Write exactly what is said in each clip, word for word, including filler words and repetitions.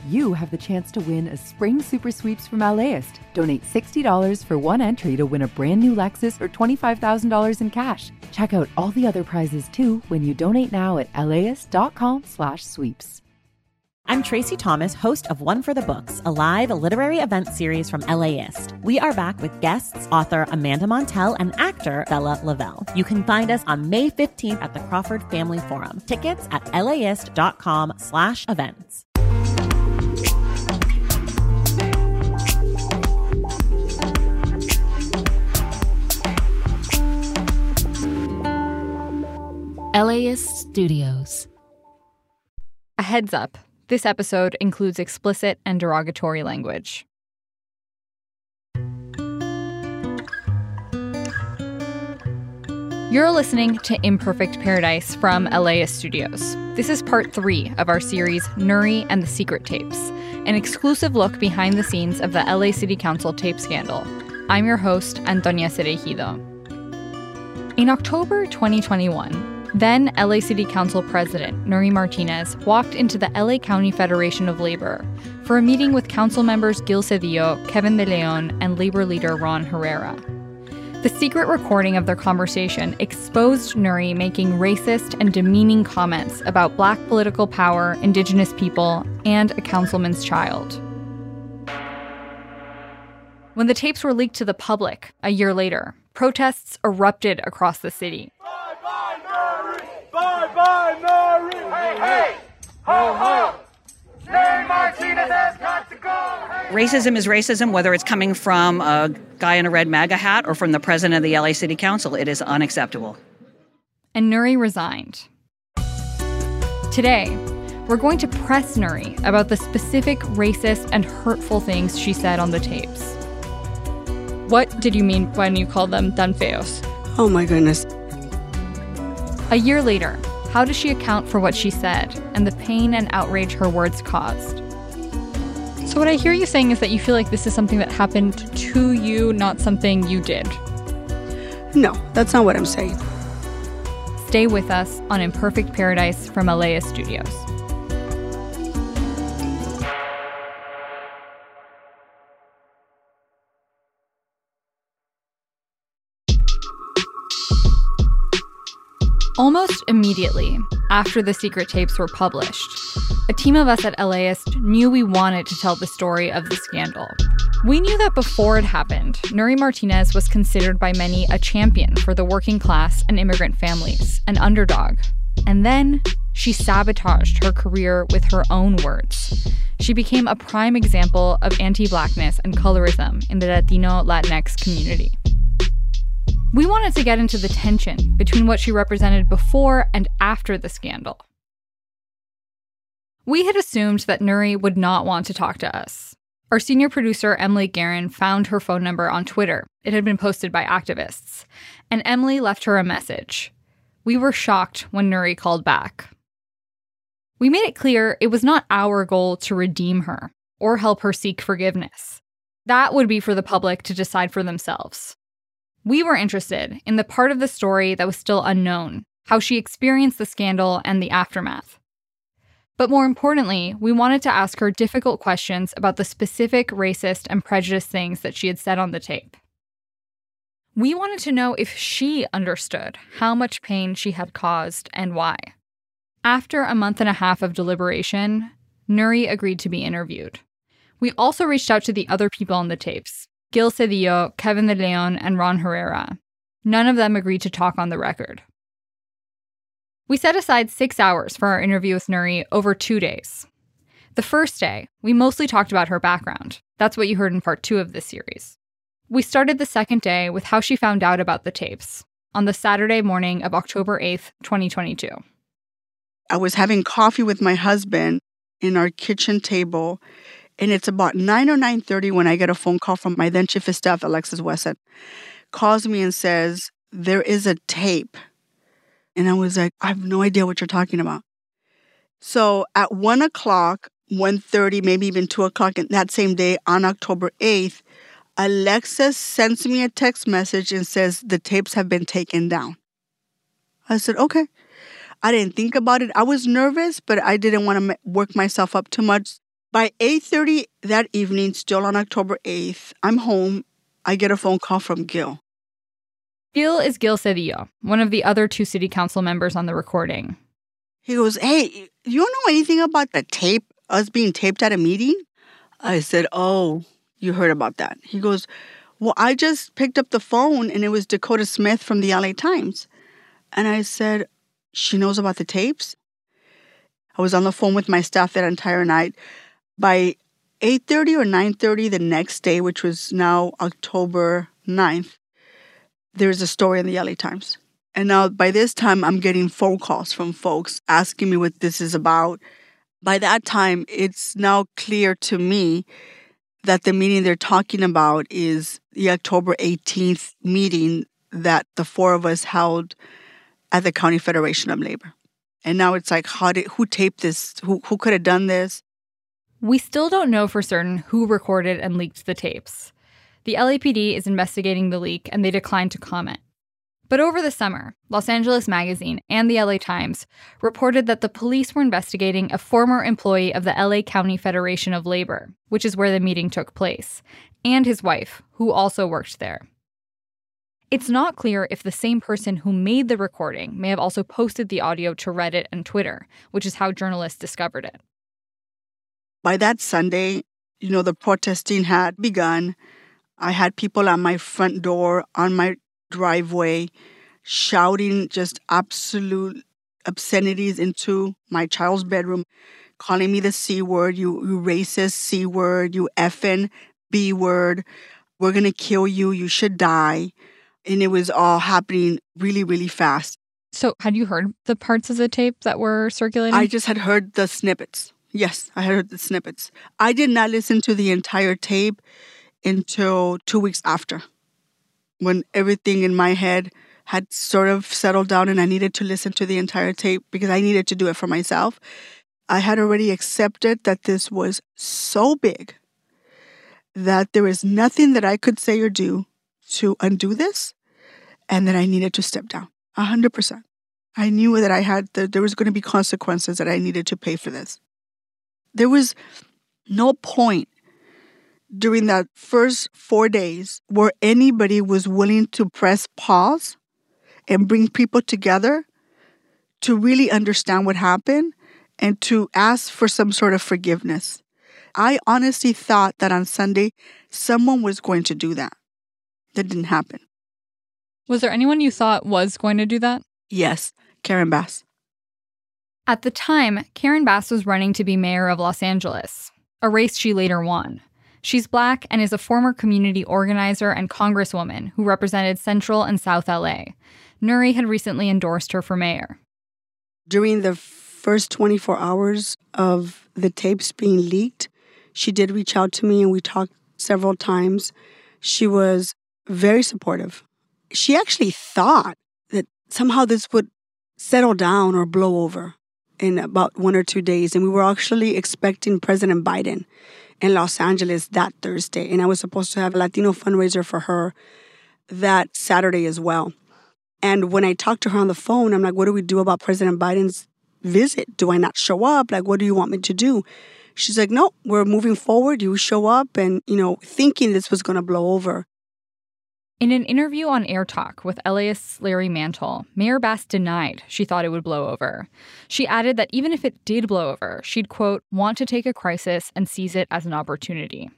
you have the chance to win a spring super sweeps from LAist. Donate sixty dollars for one entry to win a brand new Lexus or twenty-five thousand dollars in cash. Check out all the other prizes too when you donate now at laist.com slash sweeps. I'm Tracy Thomas, host of One for the Books, a live literary event series from LAist. We are back with guests, author Amanda Montell and actor Bella Lavelle. You can find us on May fifteenth at the Crawford Family Forum. Tickets at laist.com slash events. LAist Studios. A heads up. This episode includes explicit and derogatory language. You're listening to Imperfect Paradise from LAist Studios. This is part three of our series, Nuri and the Secret Tapes, an exclusive look behind the scenes of the L A City Council tape scandal. I'm your host, Antonia Cereijido. In October twenty twenty-one, then L A City Council President Nury Martinez walked into the L A County Federation of Labor for a meeting with council members Gil Cedillo, Kevin De Leon, and labor leader Ron Herrera. The secret recording of their conversation exposed Nury making racist and demeaning comments about Black political power, Indigenous people, and a councilman's child. When the tapes were leaked to the public a year later, protests erupted across the city. Bye bye, Nury! Hey, hey! Ho, ho! Nury Martinez has got to go! Hey. Racism is racism, whether it's coming from a guy in a red MAGA hat or from the president of the L A City Council. It is unacceptable. And Nury resigned. Today, we're going to press Nury about the specific racist and hurtful things she said on the tapes. What did you mean when you called them tan feos? Oh my goodness. A year later, how does she account for what she said and the pain and outrage her words caused? So what I hear you saying is that you feel like this is something that happened to you, not something you did. No, that's not what I'm saying. Stay with us on Imperfect Paradise from LAist Studios. Almost immediately after the secret tapes were published, a team of us at LAist knew we wanted to tell the story of the scandal. We knew that before it happened, Nury Martinez was considered by many a champion for the working class and immigrant families, an underdog. And then she sabotaged her career with her own words. She became a prime example of anti-Blackness and colorism in the Latino Latinx community. We wanted to get into the tension between what she represented before and after the scandal. We had assumed that Nury would not want to talk to us. Our senior producer, Emily Guerin, found her phone number on Twitter. It had been posted by activists. And Emily left her a message. We were shocked when Nury called back. We made it clear it was not our goal to redeem her or help her seek forgiveness. That would be for the public to decide for themselves. We were interested in the part of the story that was still unknown, how she experienced the scandal and the aftermath. But more importantly, we wanted to ask her difficult questions about the specific racist and prejudiced things that she had said on the tape. We wanted to know if she understood how much pain she had caused and why. After a month and a half of deliberation, Nury agreed to be interviewed. We also reached out to the other people on the tapes, Gil Cedillo, Kevin De Leon, and Ron Herrera. None of them agreed to talk on the record. We set aside six hours for our interview with Nury over two days. The first day, we mostly talked about her background. That's what you heard in part two of this series. We started the second day with how she found out about the tapes on the Saturday morning of October eighth, twenty twenty-two. I was having coffee with my husband in our kitchen table, and it's about nine or nine thirty when I get a phone call from my then chief of staff, Alexis Wesson. Calls me and says, there is a tape. And I was like, I have no idea what you're talking about. So at one o'clock, one thirty, maybe even two o'clock that same day on October eighth, Alexis sends me a text message and says, the tapes have been taken down. I said, okay. I didn't think about it. I was nervous, but I didn't want to work myself up too much. By eight thirty that evening, still on October eighth, I'm home. I get a phone call from Gil. Gil is Gil Cedillo, one of the other two city council members on the recording. He goes, hey, you don't know anything about the tape, us being taped at a meeting? I said, oh, you heard about that. He goes, well, I just picked up the phone and it was Dakota Smith from the L A Times. And I said, she knows about the tapes? I was on the phone with my staff that entire night. By eight thirty or nine thirty the next day, which was now October ninth, there's a story in the L A Times. And now by this time, I'm getting phone calls from folks asking me what this is about. By that time, it's now clear to me that the meeting they're talking about is the October eighteenth meeting that the four of us held at the County Federation of Labor. And now it's like, how did, who taped this? Who, who could have done this? We still don't know for certain who recorded and leaked the tapes. The L A P D is investigating the leak, and they declined to comment. But over the summer, Los Angeles Magazine and the L A Times reported that the police were investigating a former employee of the L A County Federation of Labor, which is where the meeting took place, and his wife, who also worked there. It's not clear if the same person who made the recording may have also posted the audio to Reddit and Twitter, which is how journalists discovered it. By that Sunday, you know, the protesting had begun. I had people at my front door, on my driveway, shouting just absolute obscenities into my child's bedroom, calling me the C word, you, you racist C word, you effing B word, we're going to kill you, you should die. And it was all happening really, really fast. So had you heard the parts of the tape that were circulating? I just had heard the snippets. Yes, I heard the snippets. I did not listen to the entire tape until two weeks after, when everything in my head had sort of settled down and I needed to listen to the entire tape because I needed to do it for myself. I had already accepted that this was so big that there is nothing that I could say or do to undo this, and that I needed to step down, one hundred percent. I knew that I had, that there was going to be consequences that I needed to pay for this. There was no point during that first four days where anybody was willing to press pause and bring people together to really understand what happened and to ask for some sort of forgiveness. I honestly thought that on Sunday, someone was going to do that. That didn't happen. Was there anyone you thought was going to do that? Yes, Karen Bass. At the time, Karen Bass was running to be mayor of Los Angeles, a race she later won. She's Black and is a former community organizer and congresswoman who represented Central and South L A. Nury had recently endorsed her for mayor. During the first twenty-four hours of the tapes being leaked, she did reach out to me and we talked several times. She was very supportive. She actually thought that somehow this would settle down or blow over in about one or two days. And we were actually expecting President Biden in Los Angeles that Thursday. And I was supposed to have a Latino fundraiser for her that Saturday as well. And when I talked to her on the phone, I'm like, what do we do about President Biden's visit? Do I not show up? Like, what do you want me to do? She's like, no, we're moving forward. You show up, and, you know, thinking this was going to blow over. In an interview on Air Talk with LAist's Larry Mantle, Mayor Bass denied she thought it would blow over. She added that even if it did blow over, she'd, quote, want to take a crisis and seize it as an opportunity.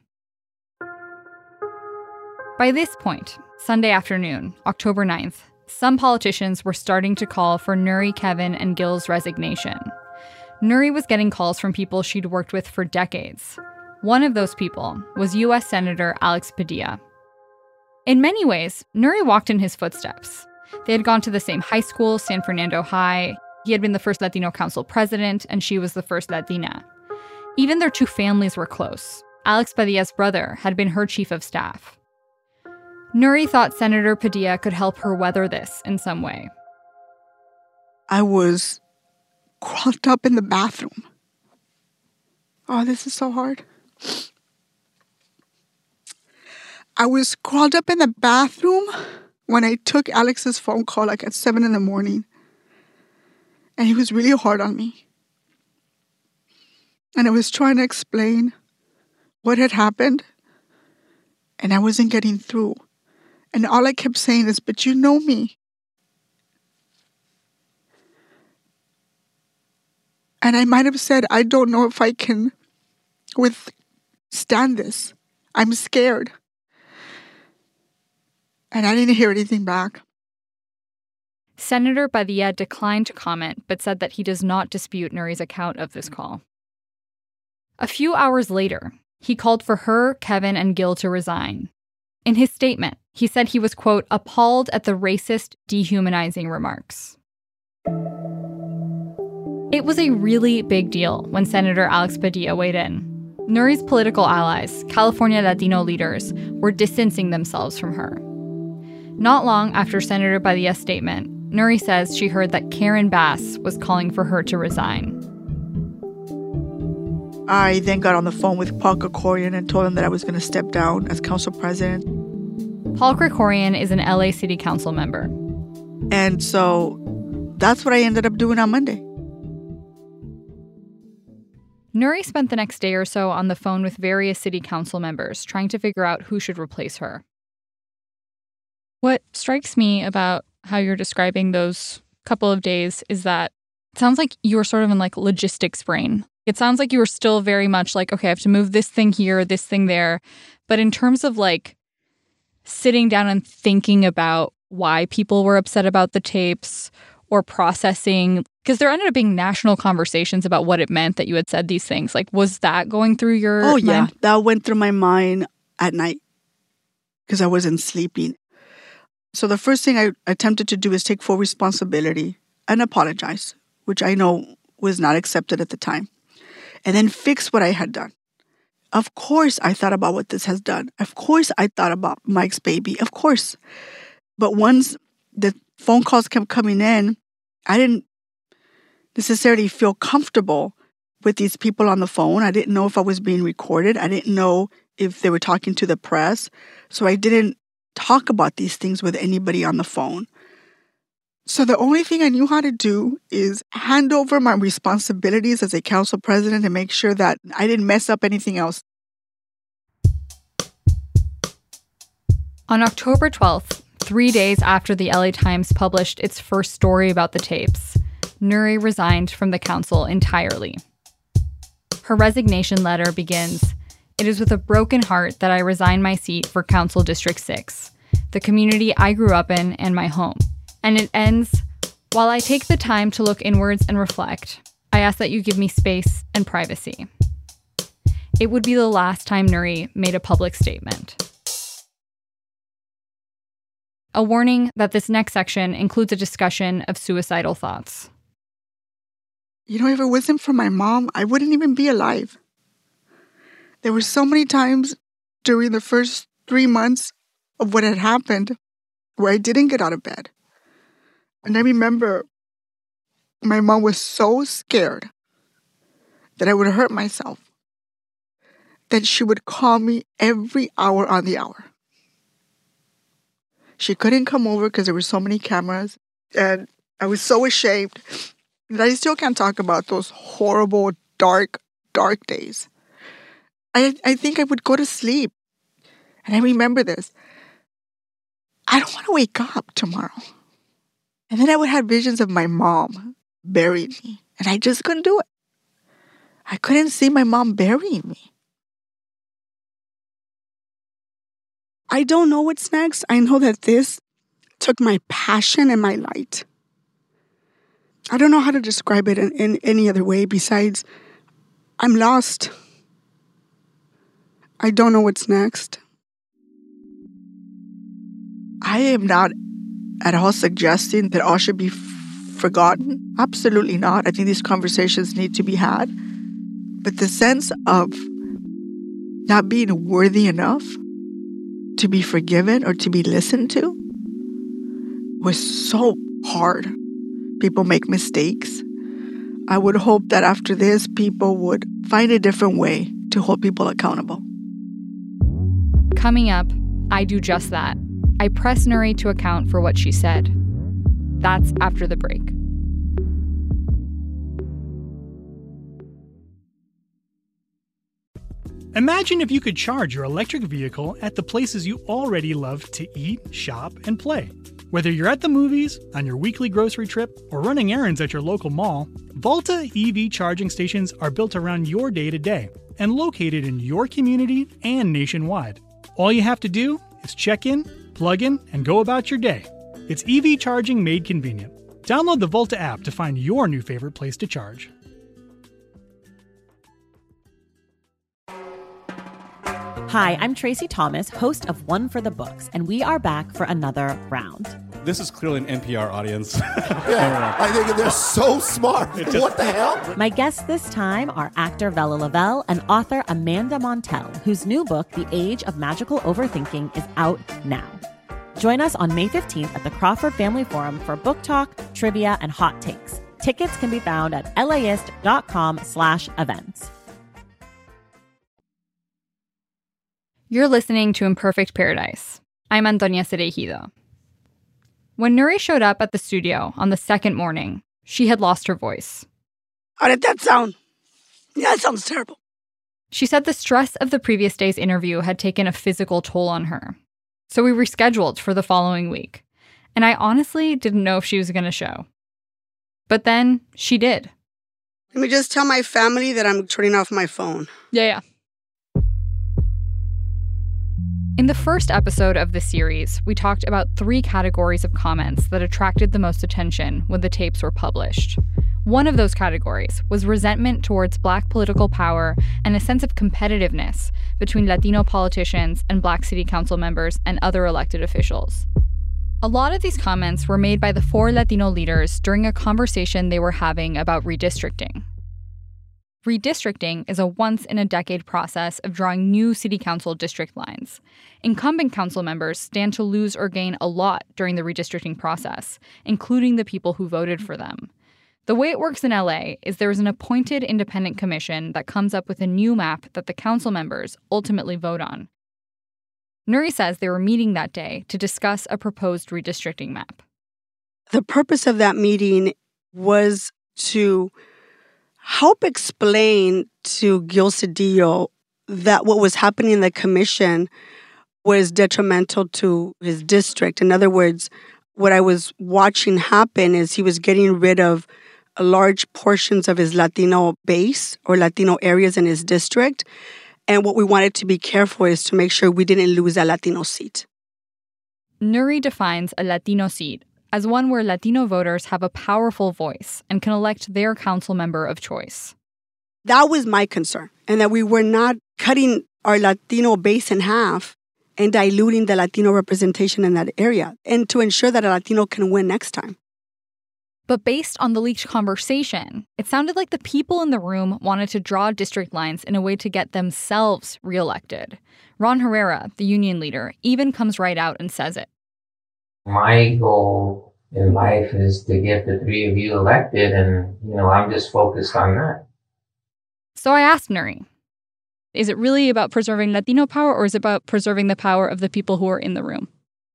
By this point, Sunday afternoon, October ninth, some politicians were starting to call for Nury, Kevin, and Gil's resignation. Nury was getting calls from people she'd worked with for decades. One of those people was U S Senator Alex Padilla. In many ways, Nury walked in his footsteps. They had gone to the same high school, San Fernando High. He had been the first Latino council president, and she was the first Latina. Even their two families were close. Alex Padilla's brother had been her chief of staff. Nury thought Senator Padilla could help her weather this in some way. I was crawled up in the bathroom. Oh, this is so hard. I was crawled up in the bathroom when I took Alex's phone call, like at seven in the morning. And he was really hard on me. And I was trying to explain what had happened, and I wasn't getting through. And all I kept saying is, but you know me. And I might have said, I don't know if I can withstand this. I'm scared. And I didn't hear anything back. Senator Padilla declined to comment, but said that he does not dispute Nuri's account of this call. A few hours later, he called for her, Kevin, and Gil to resign. In his statement, he said he was, quote, appalled at the racist, dehumanizing remarks. It was a really big deal when Senator Alex Padilla weighed in. Nuri's political allies, California Latino leaders, were distancing themselves from her. Not long after Senator Padilla's statement, Nuri says she heard that Karen Bass was calling for her to resign. I then got on the phone with Paul Krikorian and told him that I was going to step down as council president. Paul Krikorian is an L A City Council member. And so that's what I ended up doing on Monday. Nuri spent the next day or so on the phone with various city council members trying to figure out who should replace her. What strikes me about how you're describing those couple of days is that it sounds like you were sort of in like logistics brain. It sounds like you were still very much like, okay, I have to move this thing here, this thing there. But in terms of like sitting down and thinking about why people were upset about the tapes or processing, because there ended up being national conversations about what it meant that you had said these things. Like, was that going through your Oh, yeah. mind? That went through my mind at night because I wasn't sleeping. So the first thing I attempted to do is take full responsibility and apologize, which I know was not accepted at the time, and then fix what I had done. Of course, I thought about what this has done. Of course, I thought about Mike's baby. Of course. But once the phone calls kept coming in, I didn't necessarily feel comfortable with these people on the phone. I didn't know if I was being recorded. I didn't know if they were talking to the press. So I didn't talk about these things with anybody on the phone. So the only thing I knew how to do is hand over my responsibilities as a council president and make sure that I didn't mess up anything else. On October twelfth, three days after the L A Times published its first story about the tapes, Nuri resigned from the council entirely. Her resignation letter begins, "It is with a broken heart that I resign my seat for Council District six, the community I grew up in and my home." And it ends, "While I take the time to look inwards and reflect, I ask that you give me space and privacy." It would be the last time Nuri made a public statement. A warning that this next section includes a discussion of suicidal thoughts. You know, if it wasn't for my mom, I wouldn't even be alive. There were so many times during the first three months of what had happened where I didn't get out of bed. And I remember my mom was so scared that I would hurt myself that she would call me every hour on the hour. She couldn't come over because there were so many cameras, and I was so ashamed that I still can't talk about those horrible, dark, dark days. I, I think I would go to sleep, and I remember this. I don't want to wake up tomorrow. And then I would have visions of my mom burying me, and I just couldn't do it. I couldn't see my mom burying me. I don't know what's next. I know that this took my passion and my light. I don't know how to describe it in, in any other way besides I'm lost. I don't know what's next. I am not at all suggesting that all should be f- forgotten. Absolutely not. I think these conversations need to be had. But the sense of not being worthy enough to be forgiven or to be listened to was so hard. People make mistakes. I would hope that after this, people would find a different way to hold people accountable. Coming up, I do just that. I press Nuri to account for what she said. That's after the break. Imagine if you could charge your electric vehicle at the places you already love to eat, shop, and play. Whether you're at the movies, on your weekly grocery trip, or running errands at your local mall, Volta E V charging stations are built around your day-to-day and located in your community and nationwide. All you have to do is check in, plug in, and go about your day. It's E V charging made convenient. Download the Volta app to find your new favorite place to charge. Hi, I'm Tracy Thomas, host of One for the Books, and we are back for another round. This is clearly an N P R audience. Yeah, I think they're so smart. Just, what the hell? My guests this time are actor Vella Lavelle and author Amanda Montell, whose new book, The Age of Magical Overthinking, is out now. Join us on May fifteenth at the Crawford Family Forum for book talk, trivia, and hot takes. Tickets can be found at laist.com slash events. You're listening to Imperfect Paradise. I'm Antonia Cereijido. When Nuri showed up at the studio on the second morning, she had lost her voice. How did that sound? Yeah, it sounds terrible. She said the stress of the previous day's interview had taken a physical toll on her. So we rescheduled for the following week. And I honestly didn't know if she was going to show. But then she did. Let me just tell my family that I'm turning off my phone. Yeah, yeah. In the first episode of the series, we talked about three categories of comments that attracted the most attention when the tapes were published. One of those categories was resentment towards Black political power and a sense of competitiveness between Latino politicians and Black city council members and other elected officials. A lot of these comments were made by the four Latino leaders during a conversation they were having about redistricting. Redistricting is a once-in-a-decade process of drawing new city council district lines. Incumbent council members stand to lose or gain a lot during the redistricting process, including the people who voted for them. The way it works in L A is there is an appointed independent commission that comes up with a new map that the council members ultimately vote on. Nuri says they were meeting that day to discuss a proposed redistricting map. The purpose of that meeting was to help explain to Gil Cedillo that what was happening in the commission was detrimental to his district. In other words, what I was watching happen is he was getting rid of large portions of his Latino base or Latino areas in his district. And what we wanted to be careful is to make sure we didn't lose a Latino seat. Nuri defines a Latino seat as one where Latino voters have a powerful voice and can elect their council member of choice. That was my concern, and that we were not cutting our Latino base in half and diluting the Latino representation in that area, and to ensure that a Latino can win next time. But based on the leaked conversation, it sounded like the people in the room wanted to draw district lines in a way to get themselves reelected. Ron Herrera, the union leader, even comes right out and says it. My goal in life is to get the three of you elected, and, you know, I'm just focused on that. So I asked Nuri, is it really about preserving Latino power, or is it about preserving the power of the people who are in the room?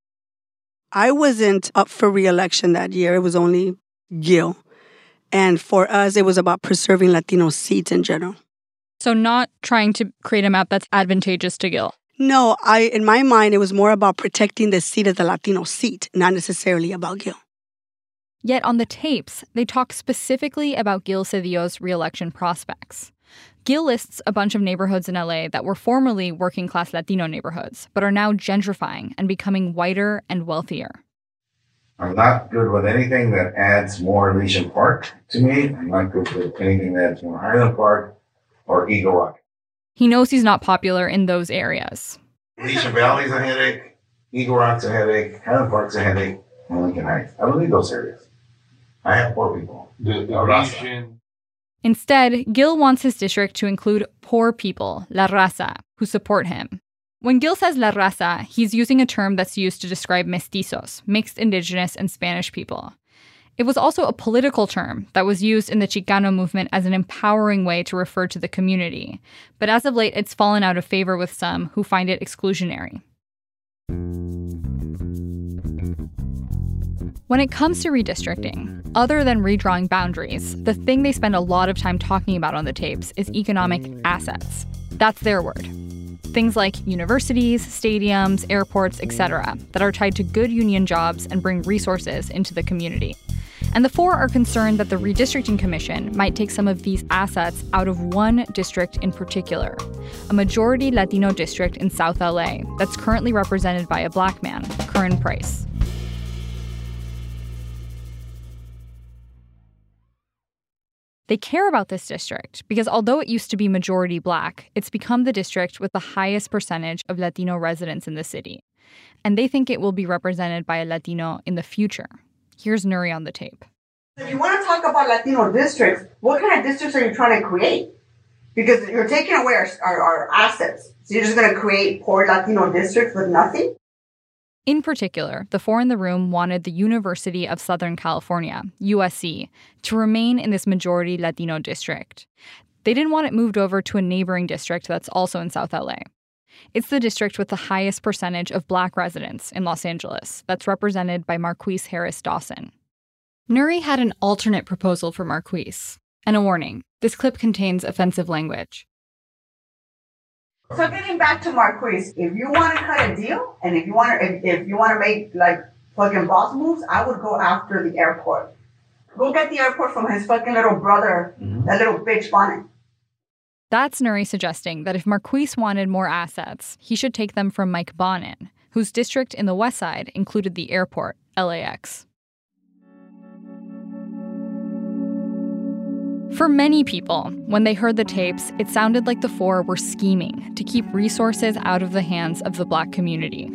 I wasn't up for re-election that year. It was only Gil. And for us, it was about preserving Latino seats in general. So not trying to create a map that's advantageous to Gil? No, I in my mind, it was more about protecting the seat as the Latino seat, not necessarily about Gil. Yet on the tapes, they talk specifically about Gil Cedillo's re-election prospects. Gil lists a bunch of neighborhoods in L A that were formerly working-class Latino neighborhoods, but are now gentrifying and becoming whiter and wealthier. I'm not good with anything that adds more Elysian Park to me. I'm not good with anything that adds more Highland Park or Eagle Rock. He knows he's not popular in those areas. Elysian Valley's a headache, Eagle Rock's a headache, Highland Park's a headache, and Lincoln Heights. I don't need those areas. I have poor people. The, the Elysian. Instead, Gil wants his district to include poor people, La Raza, who support him. When Gil says La Raza, he's using a term that's used to describe mestizos, mixed indigenous and Spanish people. It was also a political term that was used in the Chicano movement as an empowering way to refer to the community. But as of late, it's fallen out of favor with some who find it exclusionary. When it comes to redistricting, other than redrawing boundaries, the thing they spend a lot of time talking about on the tapes is economic assets. That's their word. Things like universities, stadiums, airports, et cetera, that are tied to good union jobs and bring resources into the community. And the four are concerned that the Redistricting Commission might take some of these assets out of one district in particular, a majority Latino district in South L A that's currently represented by a black man, Curran Price. They care about this district because although it used to be majority black, it's become the district with the highest percentage of Latino residents in the city. And they think it will be represented by a Latino in the future. Here's Nuri on the tape. If you want to talk about Latino districts, what kind of districts are you trying to create? Because you're taking away our, our, our assets. So you're just going to create poor Latino districts with nothing? In particular, the four in the room wanted the University of Southern California, U S C, to remain in this majority Latino district. They didn't want it moved over to a neighboring district that's also in South L A. It's the district with the highest percentage of black residents in Los Angeles that's represented by Marqueece Harris Dawson. Nuri had an alternate proposal for Marqueece, and a warning. This clip contains offensive language. So getting back to Marqueece, if you want to cut a deal, and if you want to, if, if you want to make like fucking boss moves, I would go after the airport. Go get the airport from his fucking little brother, mm-hmm. that little bitch Bonnet. That's Nuri suggesting that if Marqueece wanted more assets, he should take them from Mike Bonin, whose district in the West Side included the airport, L A X. For many people, when they heard the tapes, it sounded like the four were scheming to keep resources out of the hands of the black community.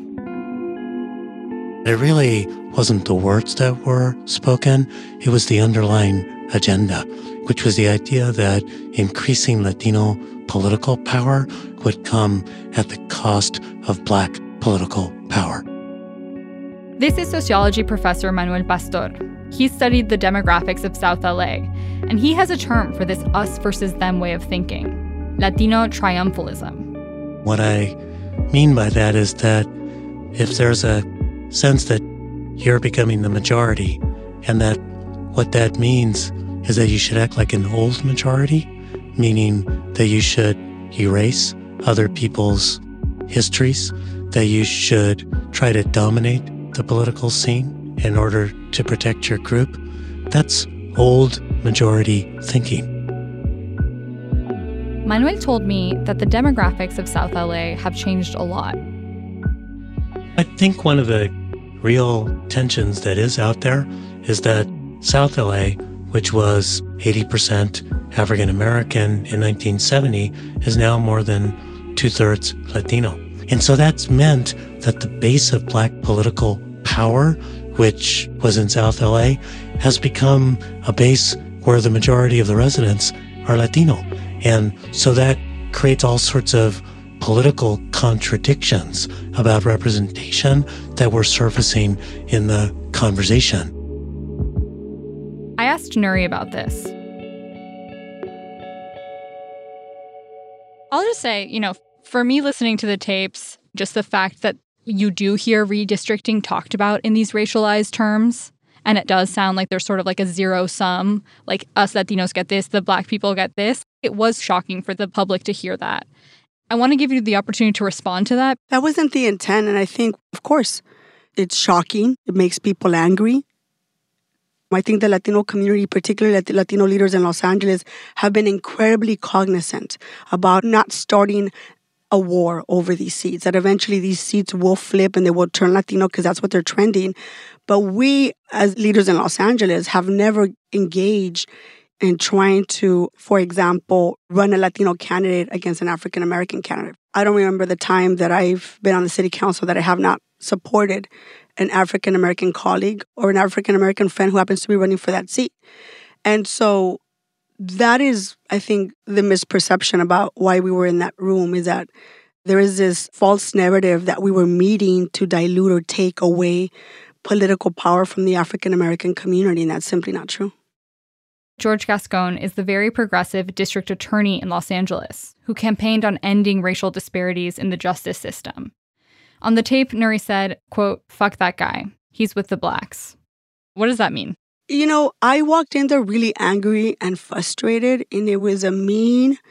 It really wasn't the words that were spoken, it was the underlying agenda, which was the idea that increasing Latino political power would come at the cost of black political power. This is sociology professor Manuel Pastor. He studied the demographics of South L A, and he has a term for this us versus them way of thinking, Latino triumphalism. What I mean by that is that if there's a sense that you're becoming the majority, and that what that means is that you should act like an old majority, meaning that you should erase other people's histories, that you should try to dominate the political scene in order to protect your group, that's old majority thinking. Manuel told me that the demographics of South L A have changed a lot. I think one of the real tensions that is out there is that South L A, which was eighty percent African American in nineteen seventy, is now more than two-thirds Latino. And so that's meant that the base of black political power, which was in South L A, has become a base where the majority of the residents are Latino. And so that creates all sorts of political contradictions about representation that were surfacing in the conversation. I asked Nuri about this. I'll just say, you know, for me listening to the tapes, just the fact that you do hear redistricting talked about in these racialized terms, and it does sound like there's sort of like a zero sum, like us Latinos get this, the black people get this. It was shocking for the public to hear that. I want to give you the opportunity to respond to that. That wasn't the intent, and I think, of course, it's shocking. It makes people angry. I think the Latino community, particularly Latino leaders in Los Angeles, have been incredibly cognizant about not starting a war over these seats, that eventually these seats will flip and they will turn Latino because that's what they're trending. But we, as leaders in Los Angeles, have never engaged in trying to, for example, run a Latino candidate against an African-American candidate. I don't remember the time that I've been on the city council that I have not supported an African-American colleague or an African-American friend who happens to be running for that seat. And so that is, I think, the misperception about why we were in that room, is that there is this false narrative that we were meeting to dilute or take away political power from the African-American community, and that's simply not true. George Gascon is the very progressive district attorney in Los Angeles who campaigned on ending racial disparities in the justice system. On the tape, Nuri said, quote, "Fuck that guy. He's with the blacks." What does that mean? You know, I walked in there really angry and frustrated, and it was a mean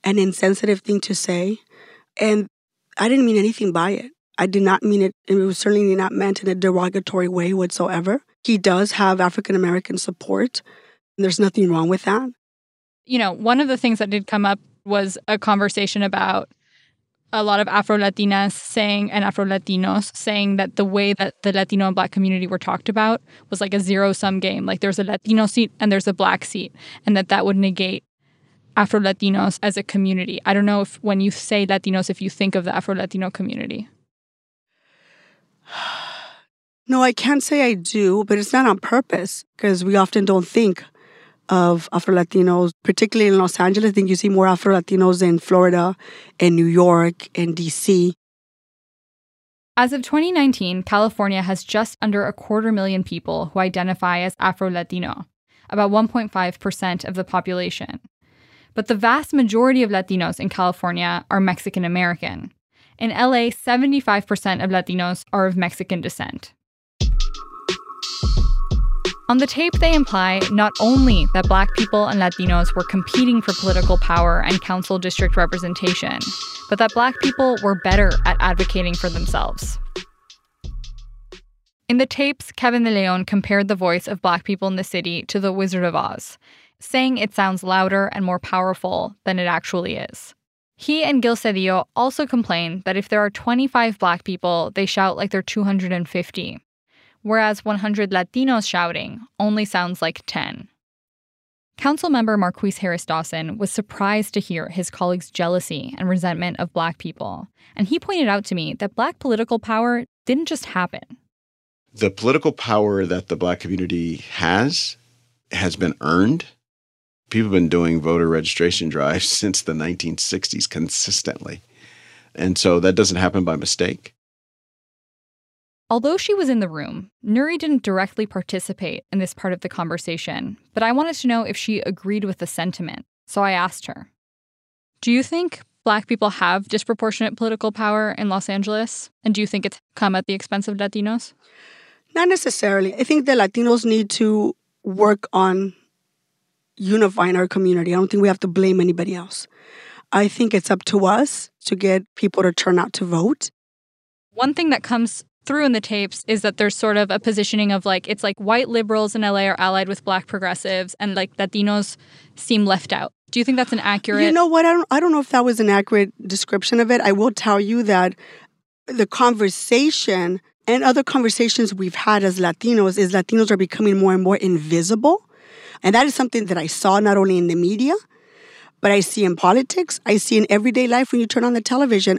an insensitive thing to say. And I didn't mean anything by it. I did not mean it, and it was certainly not meant in a derogatory way whatsoever. He does have African-American support. And there's nothing wrong with that. You know, one of the things that did come up was a conversation about a lot of Afro-Latinas saying, and Afro-Latinos saying that the way that the Latino and Black community were talked about was like a zero-sum game. Like there's a Latino seat and there's a Black seat, and that that would negate Afro-Latinos as a community. I don't know if when you say Latinos, if you think of the Afro-Latino community. No, I can't say I do, but it's not on purpose because we often don't think of Afro-Latinos, particularly in Los Angeles. I think you see more Afro-Latinos in Florida, in New York, in D C. As of twenty nineteen, California has just under a quarter million people who identify as Afro-Latino, about one point five percent of the population. But the vast majority of Latinos in California are Mexican-American. In L A, seventy-five percent of Latinos are of Mexican descent. On the tape, they imply not only that Black people and Latinos were competing for political power and council district representation, but that Black people were better at advocating for themselves. In the tapes, Kevin De Leon compared the voice of Black people in the city to the Wizard of Oz, saying it sounds louder and more powerful than it actually is. He and Gil Cedillo also complain that if there are twenty-five Black people, they shout like they're two hundred fifty. Whereas one hundred Latinos shouting only sounds like ten. Councilmember Marquise Harris Dawson was surprised to hear his colleagues' jealousy and resentment of Black people, and he pointed out to me that Black political power didn't just happen. The political power that the Black community has has been earned. People have been doing voter registration drives since the nineteen sixties consistently, and so that doesn't happen by mistake. Although she was in the room, Nury didn't directly participate in this part of the conversation, but I wanted to know if she agreed with the sentiment, so I asked her. Do you think Black people have disproportionate political power in Los Angeles? And do you think it's come at the expense of Latinos? Not necessarily. I think the Latinos need to work on unifying our community. I don't think we have to blame anybody else. I think it's up to us to get people to turn out to vote. One thing that comes through in the tapes is that there's sort of a positioning of like, it's like white liberals in L A are allied with Black progressives and like Latinos seem left out. Do you think that's an accurate? You know what? I don't, I don't know if that was an accurate description of it. I will tell you that the conversation and other conversations we've had as Latinos is Latinos are becoming more and more invisible. And that is something that I saw not only in the media, but I see in politics. I see in everyday life when you turn on the television.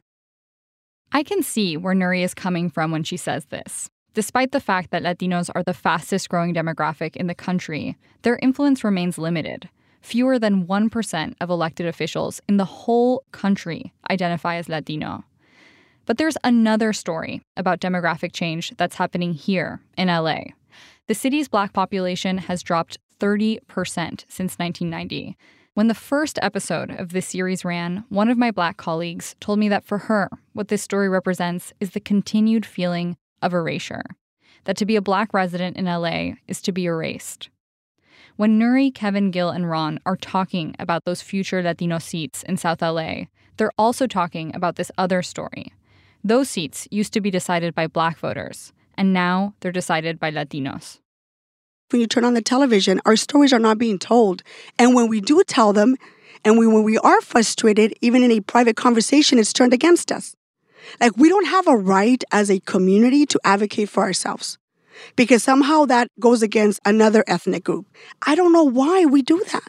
I can see where Nury is coming from when she says this. Despite the fact that Latinos are the fastest growing demographic in the country, their influence remains limited. Fewer than one percent of elected officials in the whole country identify as Latino. But there's another story about demographic change that's happening here in L A. The city's Black population has dropped thirty percent since nineteen ninety. When the first episode of this series ran, one of my Black colleagues told me that for her, what this story represents is the continued feeling of erasure. That to be a Black resident in L A is to be erased. When Nury, Kevin, Gil, and Ron are talking about those future Latino seats in South L A, they're also talking about this other story. Those seats used to be decided by Black voters, and now they're decided by Latinos. When you turn on the television, our stories are not being told. And when we do tell them, and we, when we are frustrated, even in a private conversation, it's turned against us. Like, we don't have a right as a community to advocate for ourselves because somehow that goes against another ethnic group. I don't know why we do that.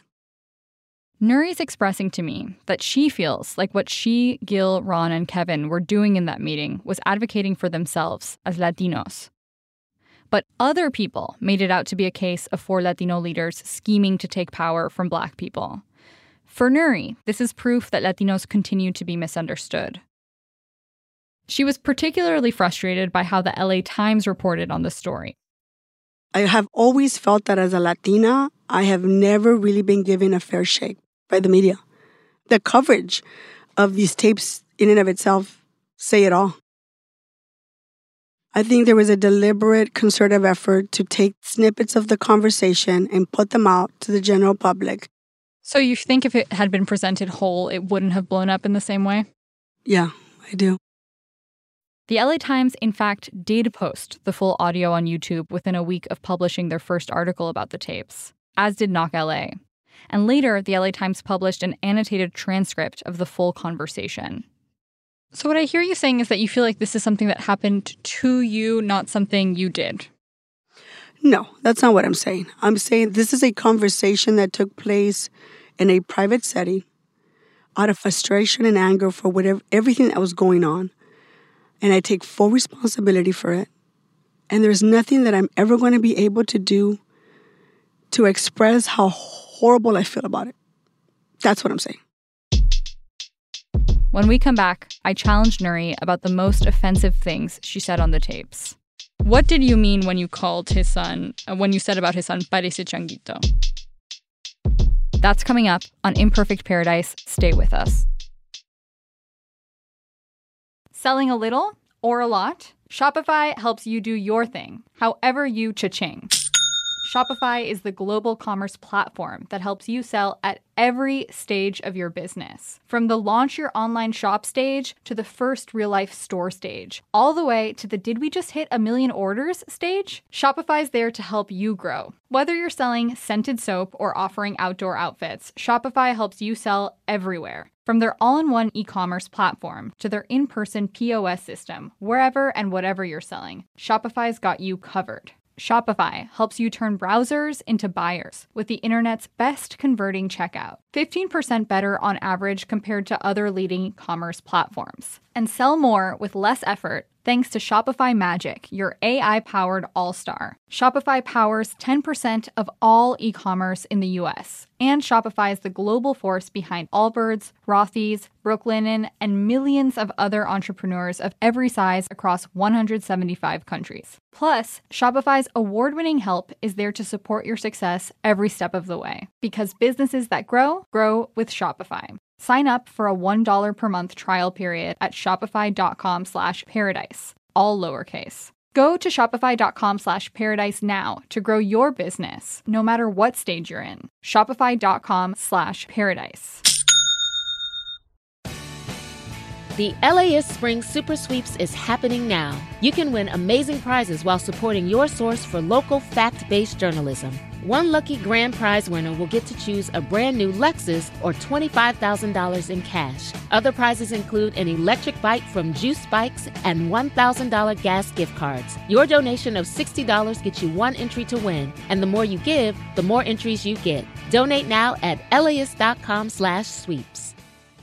Nury's expressing to me that she feels like what she, Gil, Ron, and Kevin were doing in that meeting was advocating for themselves as Latinos. But other people made it out to be a case of four Latino leaders scheming to take power from Black people. For Nury, this is proof that Latinos continue to be misunderstood. She was particularly frustrated by how the L A Times reported on the story. I have always felt that as a Latina, I have never really been given a fair shake by the media. The coverage of these tapes in and of itself say it all. I think there was a deliberate, concerted effort to take snippets of the conversation and put them out to the general public So you think if it had been presented whole, it wouldn't have blown up in the same way? Yeah, I do. The L A Times, in fact, did post the full audio on YouTube within a week of publishing their first article about the tapes, as did Knock L A. And later, the L A Times published an annotated transcript of the full conversation. So what I hear you saying is that you feel like this is something that happened to you, not something you did. No, that's not what I'm saying. I'm saying this is a conversation that took place in a private setting out of frustration and anger for whatever everything that was going on. And I take full responsibility for it. And there's nothing that I'm ever going to be able to do to express how horrible I feel about it. That's what I'm saying. When we come back, I challenged Nuri about the most offensive things she said on the tapes. What did you mean when you called his son, uh, when you said about his son, parece changuito? That's coming up on Imperfect Paradise. Stay with us. Selling a little or a lot? Shopify helps you do your thing, however you cha-ching. Shopify is the global commerce platform that helps you sell at every stage of your business. From the launch your online shop stage to the first real-life store stage, all the way to the did we just hit a million orders stage? Shopify's there to help you grow. Whether you're selling scented soap or offering outdoor outfits, Shopify helps you sell everywhere. From their all-in-one e-commerce platform to their in-person P O S system, wherever and whatever you're selling, Shopify's got you covered. Shopify helps you turn browsers into buyers with the internet's best converting checkout. fifteen percent better on average compared to other leading commerce platforms. And sell more with less effort thanks to Shopify Magic, your A I-powered all-star. Shopify powers ten percent of all e-commerce in the U S. And Shopify is the global force behind Allbirds, Rothy's, Brooklinen, and millions of other entrepreneurs of every size across one hundred seventy-five countries. Plus, Shopify's award-winning help is there to support your success every step of the way. Because businesses that grow, grow with Shopify. Sign up for a one dollar per month trial period at shopify.com slash paradise, all lowercase. Go to shopify.com slash paradise now to grow your business, no matter what stage you're in. Shopify.com slash paradise. The LAist Spring Super Sweeps is happening now. You can win amazing prizes while supporting your source for local fact-based journalism. One lucky grand prize winner will get to choose a brand new Lexus or twenty-five thousand dollars in cash. Other prizes include an electric bike from Juice Bikes and one thousand dollars gas gift cards. Your donation of sixty dollars gets you one entry to win, and the more you give, the more entries you get. Donate now at laist.com slash sweeps.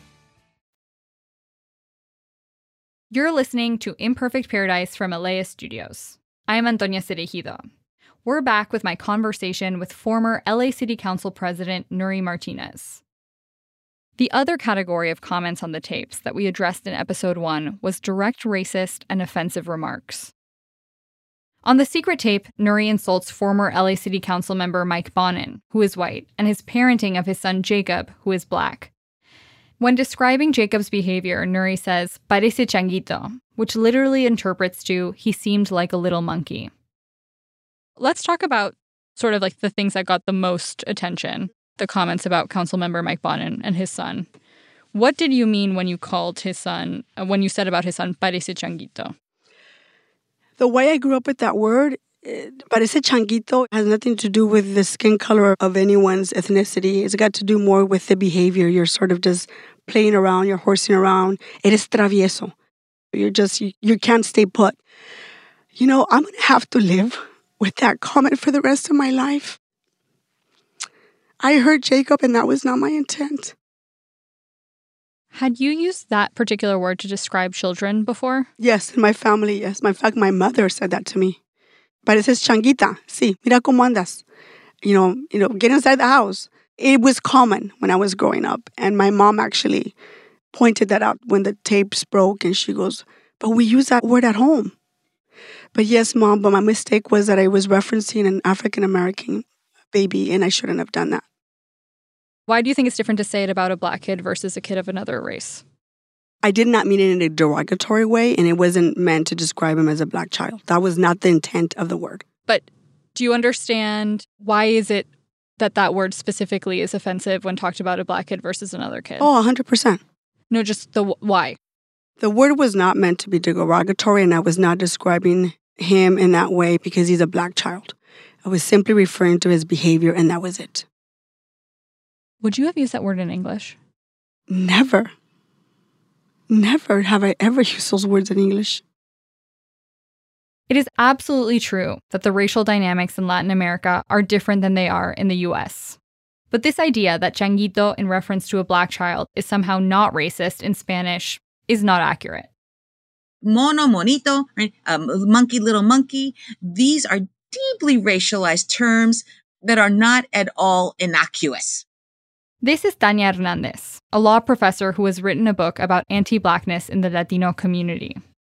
You're listening to Imperfect Paradise from Alea Studios. I'm Antonia Cereijido. We're back with my conversation with former L A City Council President Nuri Martinez. The other category of comments on the tapes that we addressed in episode one was direct racist and offensive remarks. On the secret tape, Nuri insults former L A City Council member Mike Bonin, who is white, and his parenting of his son Jacob, who is black. When describing Jacob's behavior, Nuri says, parece changuito, which literally interprets to, he seemed like a little monkey. Let's talk about sort of like the things that got the most attention, the comments about Councilmember Mike Bonin and his son. What did you mean when you called his son, uh, when you said about his son, parece changuito? The way I grew up with that word, parece changuito, has nothing to do with the skin color of anyone's ethnicity. It's got to do more with the behavior. You're sort of just playing around, you're horsing around. Eres travieso. You're just, you, you can't stay put. You know, I'm going to have to live with that comment for the rest of my life. I hurt Jacob, and that was not my intent. Had you used that particular word to describe children before? Yes, in my family, yes. In fact, my mother said that to me. Pareces changuita. Sí, mira cómo andas. You know, you know, get inside the house. It was common when I was growing up. And my mom actually pointed that out when the tapes broke. And she goes, but we use that word at home. But yes, Mom, but my mistake was that I was referencing an African-American baby, and I shouldn't have done that. Why do you think it's different to say it about a black kid versus a kid of another race? I did not mean it in a derogatory way, and it wasn't meant to describe him as a black child. That was not the intent of the word. But do you understand why is it that that word specifically is offensive when talked about a Black kid versus another kid? Oh, one hundred percent. No, just the why? The word was not meant to be derogatory, and I was not describing him in that way because he's a Black child. I was simply referring to his behavior, and that was it. Would you have used that word in English? Never. Never have I ever used those words in English. It is absolutely true that the racial dynamics in Latin America are different than they are in the U S. But this idea that changuito in reference to a Black child is somehow not racist in Spanish is not accurate. Mono, monito, right? Um, monkey, little monkey. These are deeply racialized terms that are not at all innocuous. This is Tania Hernandez, a law professor who has written a book about anti-Blackness in the Latino community.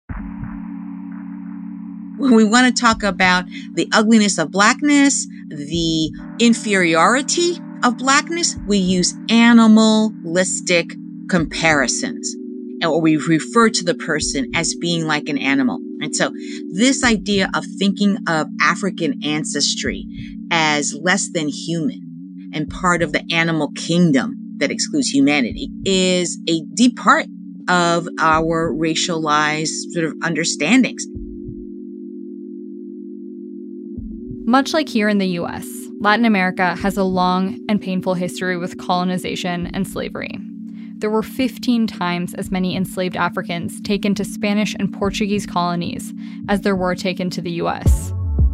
When we want to talk about the ugliness of Blackness, the inferiority of Blackness, we use animalistic comparisons, or we refer to the person as being like an animal. And so this idea of thinking of African ancestry as less than human and part of the animal kingdom that excludes humanity is a deep part of our racialized sort of understandings. Much like here in the U S, Latin America has a long and painful history with colonization and slavery. There were fifteen times as many enslaved Africans taken to Spanish and Portuguese colonies as there were taken to the U S.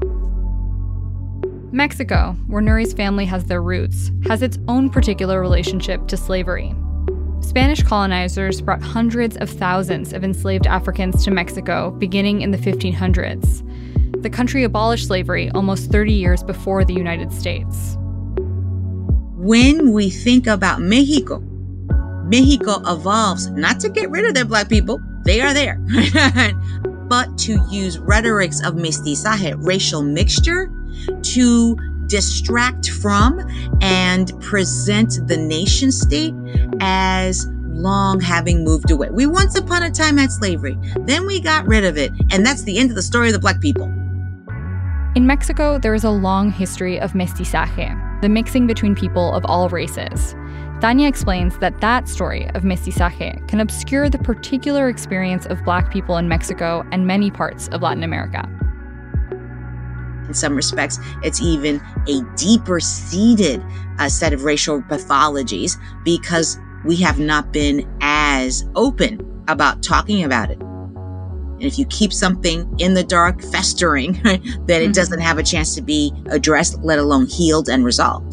Mexico, where Nuri's family has their roots, has its own particular relationship to slavery. Spanish colonizers brought hundreds of thousands of enslaved Africans to Mexico beginning in the fifteen hundreds. The country abolished slavery almost thirty years before the United States. When we think about Mexico, Mexico evolves not to get rid of their Black people, they are there, but to use rhetorics of mestizaje, racial mixture, to distract from and present the nation state as long having moved away. We once upon a time had slavery, then we got rid of it, and that's the end of the story of the Black people. In Mexico, there is a long history of mestizaje, the mixing between people of all races. Tania explains that that story of mestizaje can obscure the particular experience of Black people in Mexico and many parts of Latin America. In some respects, it's even a deeper-seated uh, set of racial pathologies because we have not been as open about talking about it. And if you keep something in the dark, festering, then it doesn't have a chance to be addressed, let alone healed and resolved.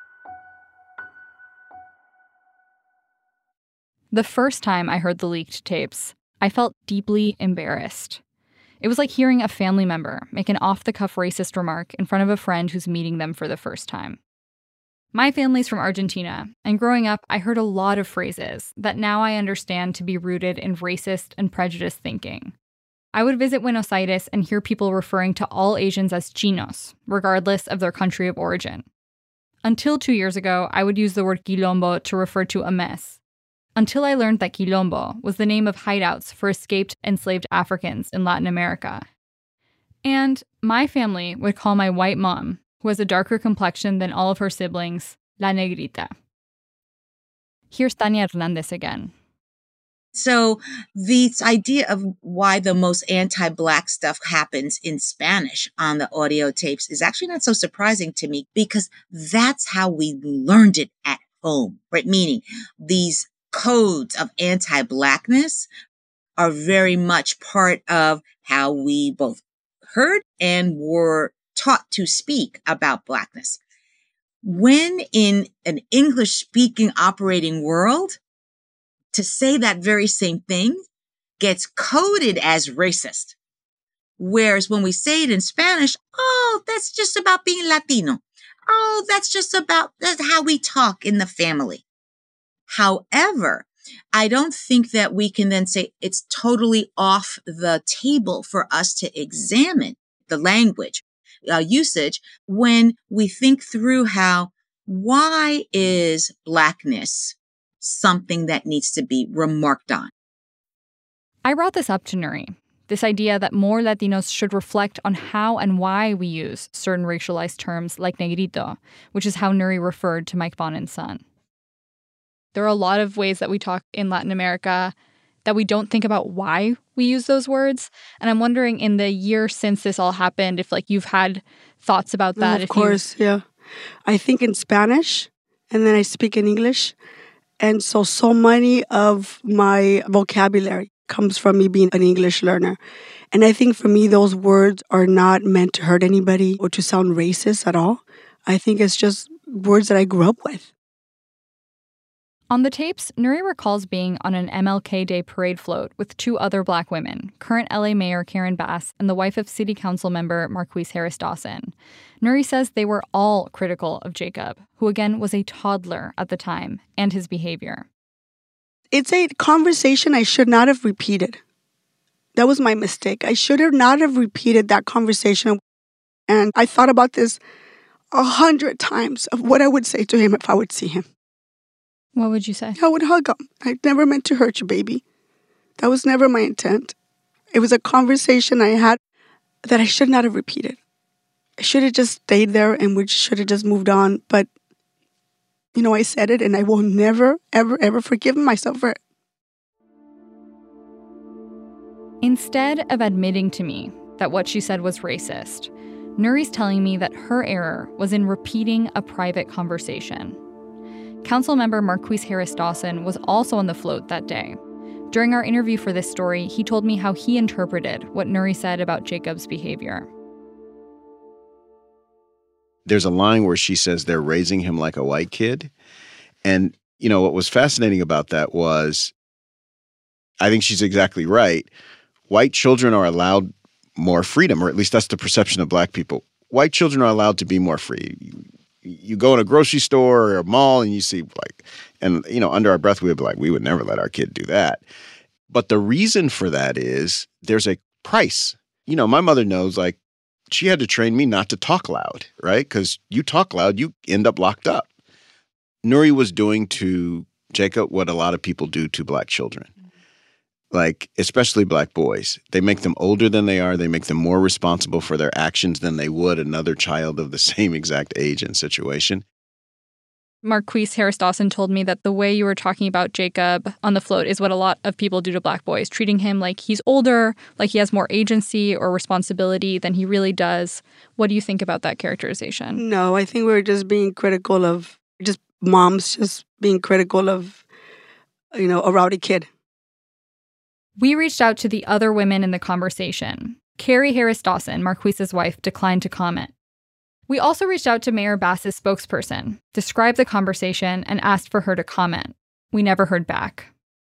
The first time I heard the leaked tapes, I felt deeply embarrassed. It was like hearing a family member make an off-the-cuff racist remark in front of a friend who's meeting them for the first time. My family's from Argentina, and growing up, I heard a lot of phrases that now I understand to be rooted in racist and prejudiced thinking. I would visit Buenos Aires and hear people referring to all Asians as chinos, regardless of their country of origin. Until two years ago, I would use the word quilombo to refer to a mess. Until I learned that quilombo was the name of hideouts for escaped enslaved Africans in Latin America. And my family would call my white mom, who has a darker complexion than all of her siblings, la negrita. Here's Tania Hernandez again. So this idea of why the most anti-Black stuff happens in Spanish on the audio tapes is actually not so surprising to me because that's how we learned it at home, right? Meaning these codes of anti-Blackness are very much part of how we both heard and were taught to speak about Blackness. When in an English-speaking operating world, to say that very same thing gets coded as racist. Whereas when we say it in Spanish, oh, that's just about being Latino. Oh, that's just about that's how we talk in the family. However, I don't think that we can then say it's totally off the table for us to examine the language uh, usage when we think through how, why is Blackness something that needs to be remarked on? I brought this up to Nuri. this idea that more Latinos should reflect on how and why we use certain racialized terms like negrito, which is how Nury referred to Mike Bonin's son. There are a lot of ways that we talk in Latin America that we don't think about why we use those words. And I'm wondering, in the year since this all happened, if like you've had thoughts about that. Of if course, yeah. I think in Spanish, and then I speak in English. And so, so many of my vocabulary comes from me being an English learner. And I think for me, those words are not meant to hurt anybody or to sound racist at all. I think it's just words that I grew up with. On the tapes, Nury recalls being on an M L K Day parade float with two other Black women, current L A Mayor Karen Bass and the wife of City Council member Marqueece Harris Dawson. Nury says they were all critical of Jacob, who again was a toddler at the time, and his behavior. It's a conversation I should not have repeated. That was my mistake. I should have not have repeated that conversation. And I thought about this a hundred times of what I would say to him if I would see him. What would you say? I would hug him. I never meant to hurt you, baby. That was never my intent. It was a conversation I had that I should not have repeated. I should have just stayed there and we should have just moved on. But, you know, I said it and I will never, ever, ever forgive myself for it. Instead of admitting to me that what she said was racist, Nury's telling me that her error was in repeating a private conversation. Councilmember Marqueece Harris Dawson was also on the float that day. During our interview for this story, he told me how he interpreted what Nury said about Jacob's behavior. There's a line where she says they're raising him like a white kid. And, you know, what was fascinating about that was, I think she's exactly right. White children are allowed more freedom, or at least that's the perception of Black people. White children are allowed to be more free. You go in a grocery store or a mall and you see like, and you know, under our breath, we would be like, we would never let our kid do that. But the reason for that is there's a price. You know, my mother knows, like, she had to train me not to talk loud, right? Because you talk loud, you end up locked up. Nury was doing to Jacob what a lot of people do to Black children. Like, especially Black boys. They make them older than they are. They make them more responsible for their actions than they would another child of the same exact age and situation. Marqueece Harris Dawson told me that the way you were talking about Jacob on the float is what a lot of people do to Black boys, treating him like he's older, like he has more agency or responsibility than he really does. What do you think about that characterization? No, I think we're just being critical of, just moms just being critical of, you know, a rowdy kid. We reached out to the other women in the conversation. Carrie Harris Dawson, Marqueece's wife, declined to comment. We also reached out to Mayor Bass's spokesperson, described the conversation, and asked for her to comment. We never heard back.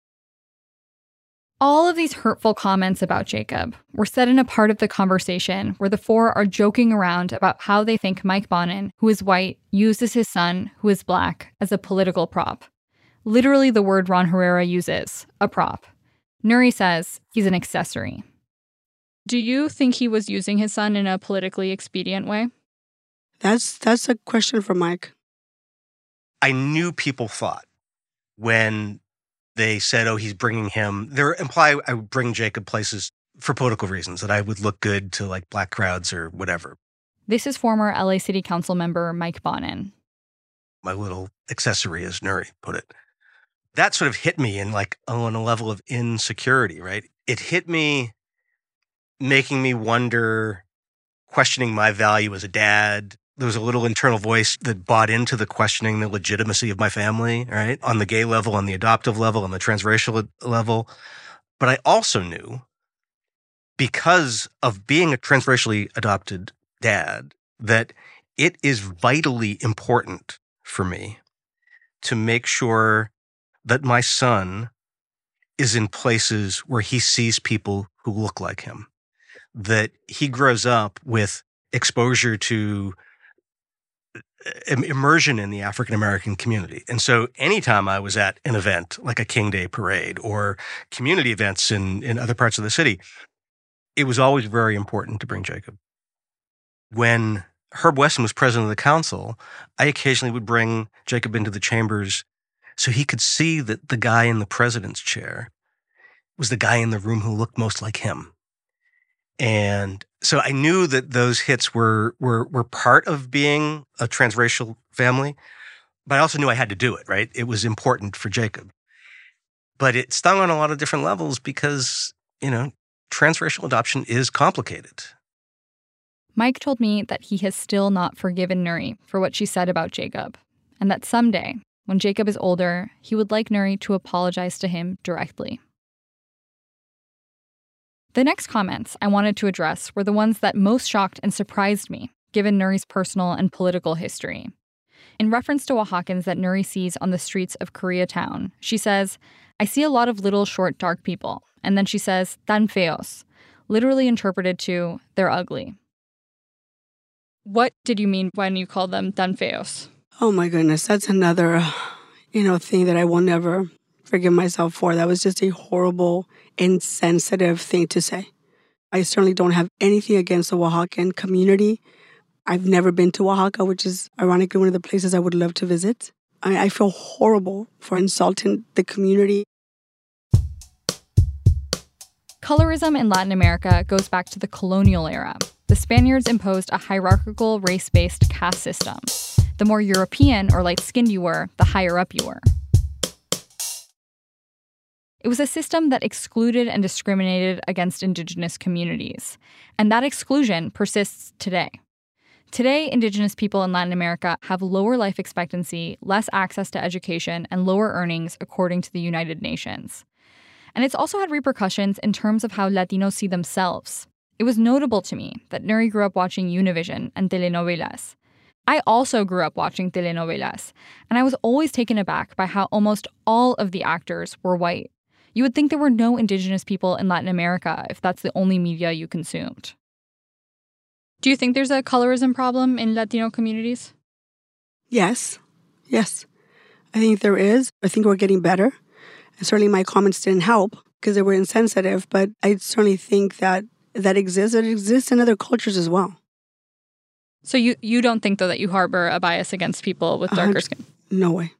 All of these hurtful comments about Jacob were said in a part of the conversation where the four are joking around about how they think Mike Bonin, who is white, uses his son, who is Black, as a political prop. Literally the word Ron Herrera uses, a prop. Nury says he's an accessory. Do you think he was using his son in a politically expedient way? That's that's a question for Mike. I knew people thought when they said, oh, he's bringing him, they imply I would bring Jacob places for political reasons, that I would look good to like Black crowds or whatever. This is former L A City Council member Mike Bonin. My little accessory, as Nury put it. That sort of hit me in like on a level of insecurity, right? It hit me making me wonder, questioning my value as a dad. There was a little internal voice that bought into the questioning the legitimacy of my family, right? On the gay level, on the adoptive level, on the transracial level. But I also knew, because of being a transracially adopted dad, that it is vitally important for me to make sure that my son is in places where he sees people who look like him, that he grows up with exposure to immersion in the African-American community. And so anytime I was at an event like a King Day parade or community events in, in other parts of the city, it was always very important to bring Jacob. When Herb Wesson was president of the council, I occasionally would bring Jacob into the chambers so he could see that the guy in the president's chair was the guy in the room who looked most like him. And so I knew that those hits were were were part of being a transracial family, but I also knew I had to do it, right? It was important for Jacob. But it stung on a lot of different levels because, you know, transracial adoption is complicated. Mike told me that he has still not forgiven Nuri for what she said about Jacob, and that someday, when Jacob is older, he would like Nuri to apologize to him directly. The next comments I wanted to address were the ones that most shocked and surprised me, given Nuri's personal and political history. In reference to Oaxacans that Nuri sees on the streets of Koreatown, she says, "I see a lot of little, short, dark people." And then she says, "tan feos," literally interpreted to, "they're ugly." What did you mean when you called them tan feos? Oh my goodness, that's another, you know, thing that I will never forgive myself for. That was just a horrible, insensitive thing to say. I certainly don't have anything against the Oaxacan community. I've never been to Oaxaca, which is ironically one of the places I would love to visit. I, I feel horrible for insulting the community. Colorism in Latin America goes back to the colonial era. The Spaniards imposed a hierarchical, race-based caste system. The more European or light-skinned you were, the higher up you were. It was a system that excluded and discriminated against indigenous communities, and that exclusion persists today. Today, indigenous people in Latin America have lower life expectancy, less access to education, and lower earnings, according to the United Nations. And it's also had repercussions in terms of how Latinos see themselves. It was notable to me that Nuri grew up watching Univision and telenovelas. I also grew up watching telenovelas, and I was always taken aback by how almost all of the actors were white. You would think there were no indigenous people in Latin America if that's the only media you consumed. Do you think there's a colorism problem in Latino communities? Yes. Yes. I think there is. I think we're getting better. And certainly my comments didn't help because they were insensitive, but I certainly think that that exists. It exists in other cultures as well. So you, you don't think, though, that you harbor a bias against people with darker skin? No way.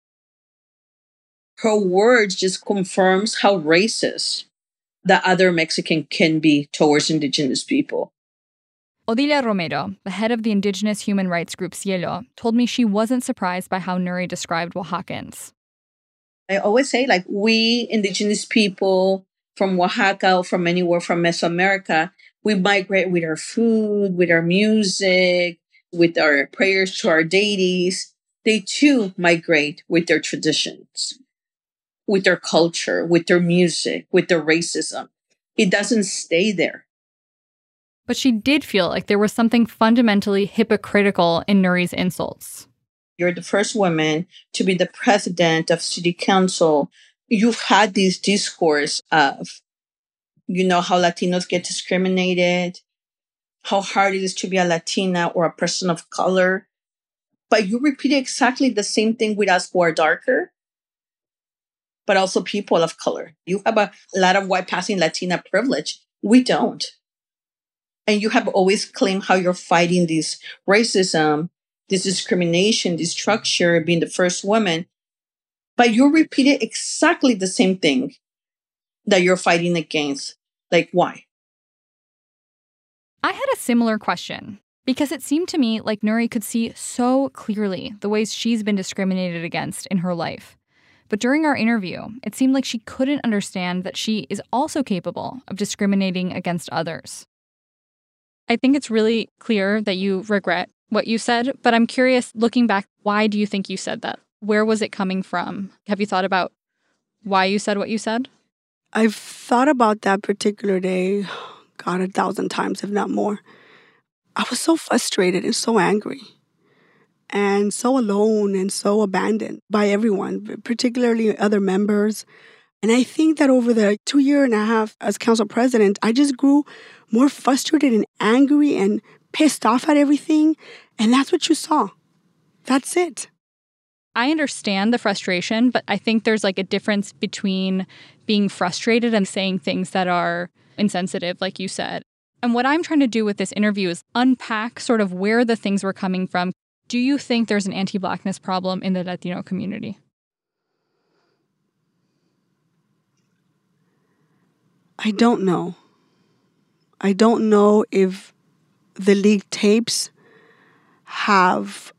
Her words just confirms how racist the other Mexican can be towards indigenous people. Odilia Romero, the head of the indigenous human rights group Cielo, told me she wasn't surprised by how Nuri described Oaxacans. I always say, like, we indigenous people from Oaxaca or from anywhere from Mesoamerica, we migrate with our food, with our music, with our prayers to our deities. They too migrate with their traditions, with their culture, with their music, with their racism. It doesn't stay there. But she did feel like there was something fundamentally hypocritical in Nuri's insults. You're the first woman to be the president of city council. You've had this discourse of, you know, how Latinos get discriminated, how hard it is to be a Latina or a person of color. But you repeat exactly the same thing with us who are darker, but also people of color. You have a lot of white passing Latina privilege. We don't. And you have always claimed how you're fighting this racism, this discrimination, this structure, being the first woman. But you repeated exactly the same thing that you're fighting against. Like, why? I had a similar question, because it seemed to me like Nuri could see so clearly the ways she's been discriminated against in her life. But during our interview, it seemed like she couldn't understand that she is also capable of discriminating against others. I think it's really clear that you regret what you said, but I'm curious, looking back, why do you think you said that? Where was it coming from? Have you thought about why you said what you said? I've thought about that particular day, God, a thousand times, if not more. I was so frustrated and so angry and so alone and so abandoned by everyone, particularly other members. And I think that over the two year and a half as council president, I just grew more frustrated and angry and pissed off at everything. And that's what you saw. That's it. I understand the frustration, but I think there's like a difference between being frustrated and saying things that are insensitive, like you said. And what I'm trying to do with this interview is unpack sort of where the things were coming from. Do you think there's an anti-Blackness problem in the Latino community? I don't know. I don't know if the leaked tapes have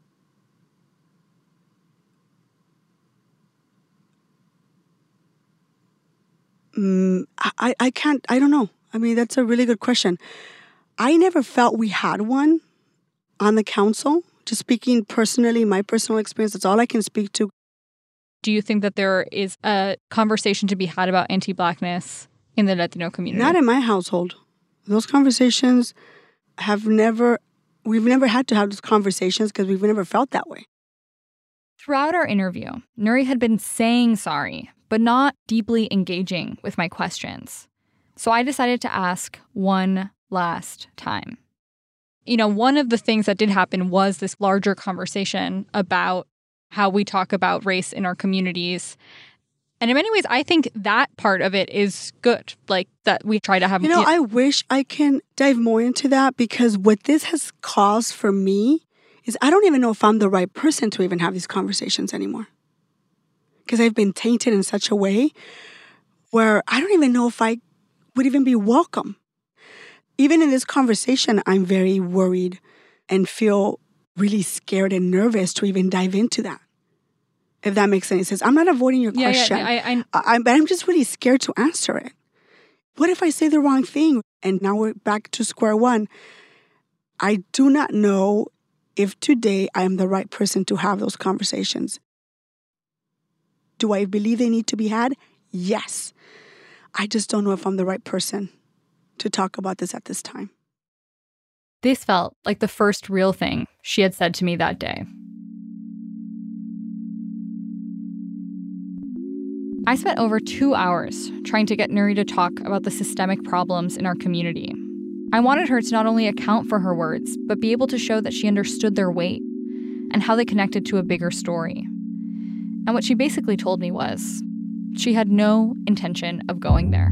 mm, I, I can't, I don't know. I mean, that's a really good question. I never felt we had one on the council. Just speaking personally, my personal experience, that's all I can speak to. Do you think that there is a conversation to be had about anti-Blackness in the Latino community? Not in my household. Those conversations have never, we've never had to have those conversations because we've never felt that way. Throughout our interview, Nury had been saying sorry, but not deeply engaging with my questions. So I decided to ask one last time. You know, one of the things that did happen was this larger conversation about how we talk about race in our communities. And in many ways, I think that part of it is good, like that we try to have... You know, I wish I can dive more into that, because what this has caused for me is I don't even know if I'm the right person to even have these conversations anymore. Because I've been tainted in such a way where I don't even know if I would even be welcome. Even in this conversation, I'm very worried and feel really scared and nervous to even dive into that. If that makes any sense. I'm not avoiding your yeah, question. Yeah, I, I, I, but I'm just really scared to answer it. What if I say the wrong thing? And now we're back to square one. I do not know if today I am the right person to have those conversations. Do I believe they need to be had? Yes. I just don't know if I'm the right person to talk about this at this time. This felt like the first real thing she had said to me that day. I spent over two hours trying to get Nury to talk about the systemic problems in our community. I wanted her to not only account for her words, but be able to show that she understood their weight and how they connected to a bigger story. And what she basically told me was she had no intention of going there.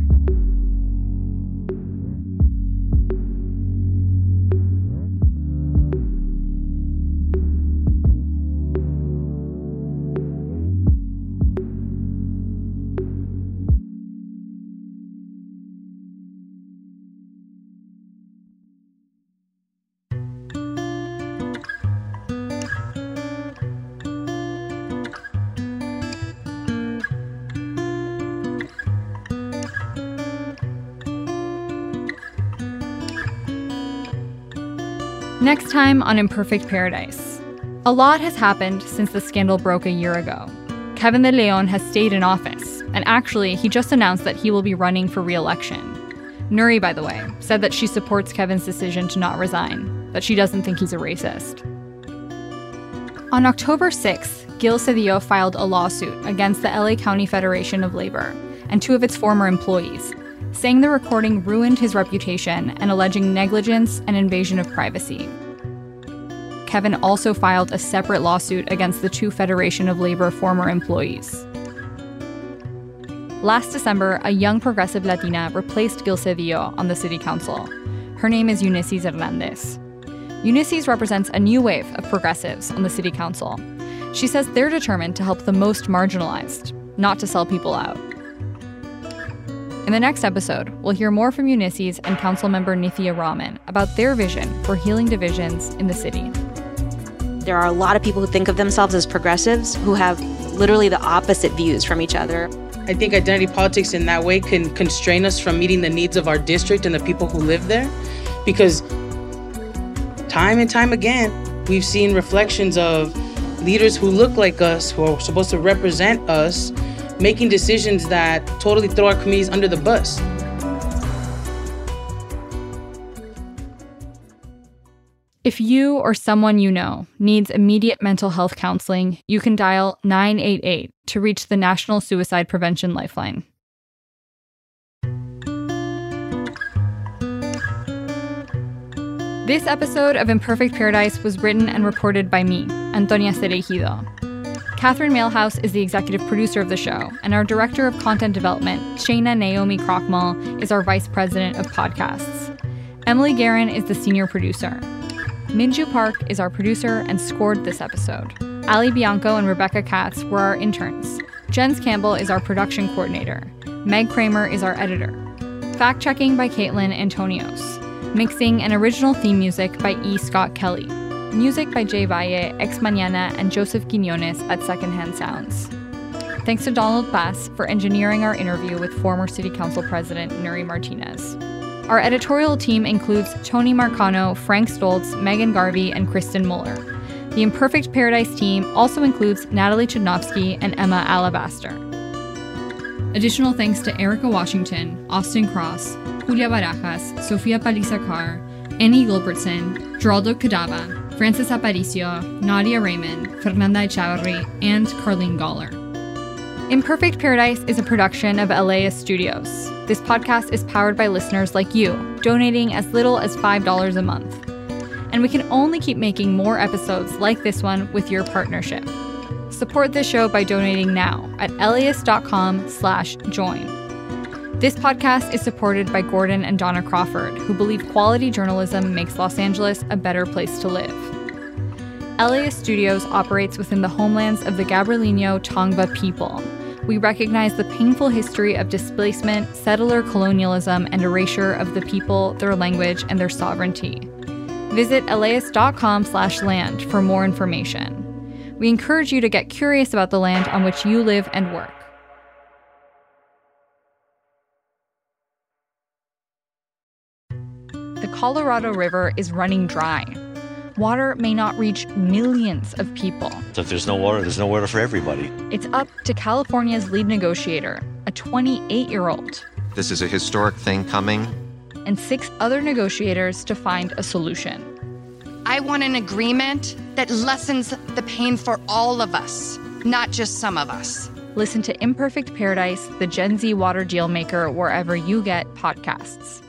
Next time on Imperfect Paradise. A lot has happened since the scandal broke a year ago. Kevin De Leon has stayed in office, and actually, he just announced that he will be running for re-election. Nury, by the way, said that she supports Kevin's decision to not resign, that she doesn't think he's a racist. On October sixth, Gil Cedillo filed a lawsuit against the L A County Federation of Labor and two of its former employees, saying the recording ruined his reputation and alleging negligence and invasion of privacy. Kevin also filed a separate lawsuit against the two Federation of Labor former employees. Last December, a young progressive Latina replaced Gil Cedillo on the city council. Her name is Unisys Hernandez. Unisys represents a new wave of progressives on the city council. She says they're determined to help the most marginalized, not to sell people out. In the next episode, we'll hear more from Unisys and Councilmember Nithya Raman about their vision for healing divisions in the city. There are a lot of people who think of themselves as progressives who have literally the opposite views from each other. I think identity politics in that way can constrain us from meeting the needs of our district and the people who live there, because time and time again, we've seen reflections of leaders who look like us, who are supposed to represent us, making decisions that totally throw our communities under the bus. If you or someone you know needs immediate mental health counseling, you can dial nine eight eight to reach the National Suicide Prevention Lifeline. This episode of Imperfect Paradise was written and reported by me, Antonia Cereijido. Catherine Mailhouse is the executive producer of the show, and our director of content development, Shayna Naomi Krochmal, is our vice president of podcasts. Emily Guerin is the senior producer. Minju Park is our producer and scored this episode. Ali Bianco and Rebecca Katz were our interns. Jens Campbell is our production coordinator. Meg Kramer is our editor. Fact-checking by Caitlin Antonios. Mixing and original theme music by E. Scott Kelly. Music by Jay Valle, Ex Mañana, and Joseph Quinones at Secondhand Sounds. Thanks to Donald Bass for engineering our interview with former City Council President Nury Martinez. Our editorial team includes Tony Marcano, Frank Stoltz, Megan Garvey, and Kristen Muller. The Imperfect Paradise team also includes Natalie Chudnovsky and Emma Alabaster. Additional thanks to Erica Washington, Austin Cross, Julia Barajas, Sofia Paliza-Carr, Annie Gilbertson, Geraldo Cadava, Francis Aparicio, Nadia Raymond, Fernanda Echavarri, and Carlene Galler. Imperfect Paradise is a production of L A S Studios. This podcast is powered by listeners like you, donating as little as five dollars a month. And we can only keep making more episodes like this one with your partnership. Support this show by donating now at Elias.com slash join. This podcast is supported by Gordon and Donna Crawford, who believe quality journalism makes Los Angeles a better place to live. L A S Studios operates within the homelands of the Gabrielino Tongva people. We recognize the painful history of displacement, settler colonialism, and erasure of the people, their language, and their sovereignty. Visit Elias.com slash land for more information. We encourage you to get curious about the land on which you live and work. The Colorado River is running dry. Water may not reach millions of people. So if there's no water, there's no water for everybody. It's up to California's lead negotiator, a twenty-eight-year-old. This is a historic thing coming. And six other negotiators to find a solution. I want an agreement that lessens the pain for all of us, not just some of us. Listen to Imperfect Paradise, the Gen Z water deal maker, wherever you get podcasts.